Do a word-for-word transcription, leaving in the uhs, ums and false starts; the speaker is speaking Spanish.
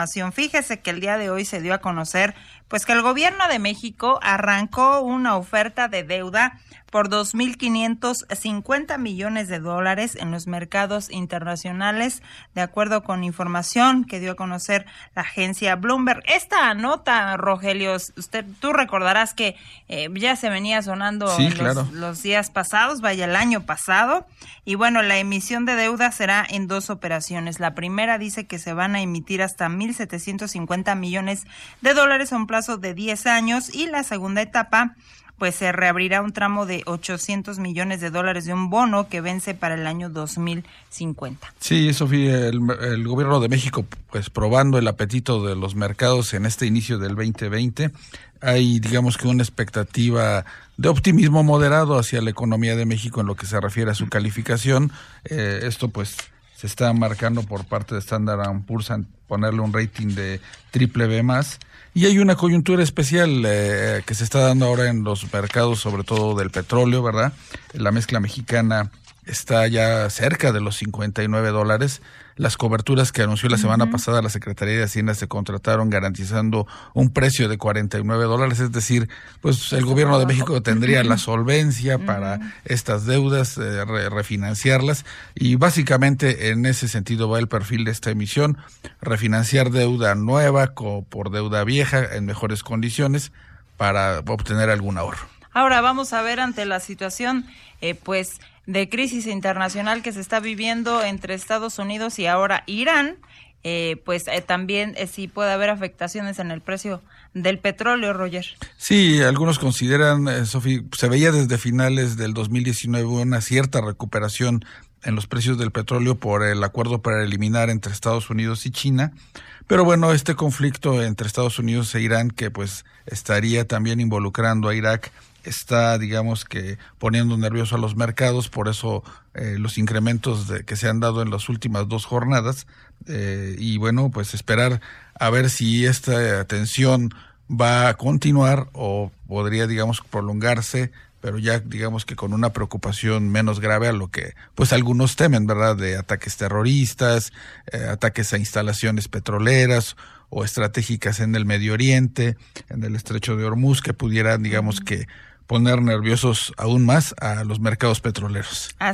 Fíjese que el día de hoy se dio a conocer pues que el gobierno de México arrancó una oferta de deuda por dos mil quinientos cincuenta millones de dólares en los mercados internacionales, de acuerdo con información que dio a conocer la agencia Bloomberg. Esta nota, Rogelio, usted, tú recordarás que eh, ya se venía sonando sí, en claro. los, los días pasados, vaya el año pasado, y bueno, la emisión de deuda será en dos operaciones. La primera dice que se van a emitir hasta mil setecientos cincuenta millones de dólares a un plazo de diez años, y la segunda etapa pues se reabrirá un tramo de ochocientos millones de dólares de un bono que vence para el año dos mil cincuenta. Sí, Sofía, el, el gobierno de México pues probando el apetito de los mercados en este inicio del veinte veinte. Hay, digamos que una expectativa de optimismo moderado hacia la economía de México en lo que se refiere a su calificación. Eh, esto pues se está marcando por parte de Standard and Poor's en ponerle un rating de triple B más. Y hay una coyuntura especial eh, que se está dando ahora en los mercados, sobre todo del petróleo, ¿verdad? La mezcla mexicana está ya cerca de los cincuenta y nueve dólares. Las coberturas que anunció la semana uh-huh. pasada la Secretaría de Hacienda se contrataron garantizando un precio de cuarenta y nueve dólares, es decir, pues el gobierno de México tendría la solvencia uh-huh. para estas deudas, eh, re- refinanciarlas, y básicamente en ese sentido va el perfil de esta emisión: refinanciar deuda nueva co- por deuda vieja en mejores condiciones para obtener algún ahorro. Ahora vamos a ver, ante la situación eh, pues de crisis internacional que se está viviendo entre Estados Unidos y ahora Irán, eh, pues eh, también eh, sí puede haber afectaciones en el precio del petróleo, Roger. Sí, algunos consideran, eh, Sofi, se veía desde finales del dos mil diecinueve una cierta recuperación en los precios del petróleo por el acuerdo preliminar entre Estados Unidos y China. Pero bueno, este conflicto entre Estados Unidos e Irán, que pues estaría también involucrando a Irak, está, digamos que, poniendo nervioso a los mercados. Por eso eh, los incrementos de, que se han dado en las últimas dos jornadas. Eh, y bueno, pues esperar a ver si esta tensión va a continuar o podría, digamos, prolongarse, pero ya digamos que con una preocupación menos grave a lo que pues algunos temen, ¿verdad?, de ataques terroristas, eh, ataques a instalaciones petroleras o estratégicas en el Medio Oriente, en el Estrecho de Hormuz, que pudieran, digamos que, poner nerviosos aún más a los mercados petroleros.